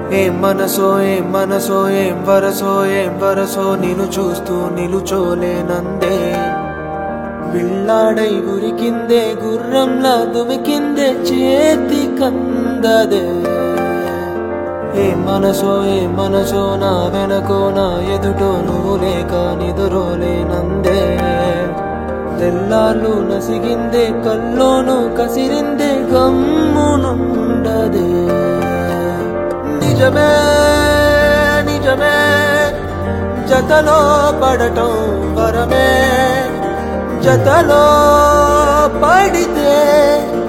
ఏం మనసో ఏం వరసో నిన్ను చూస్తూ నిలుచోలేనందే. విల్లాడై ఉరికిందే గుర్రంలా దుమికిందే చేతి కందదే. ఏం మనసో నా వెనకో నా ఎదుటో నువ్వు లేక నిదురోలేనందే. తెల్లార్లు నసిగిందే కల్లోను కసిరిందే గమ్మునుండదే. నిజమే జతలో పడటం వరమే, జతలో పడితే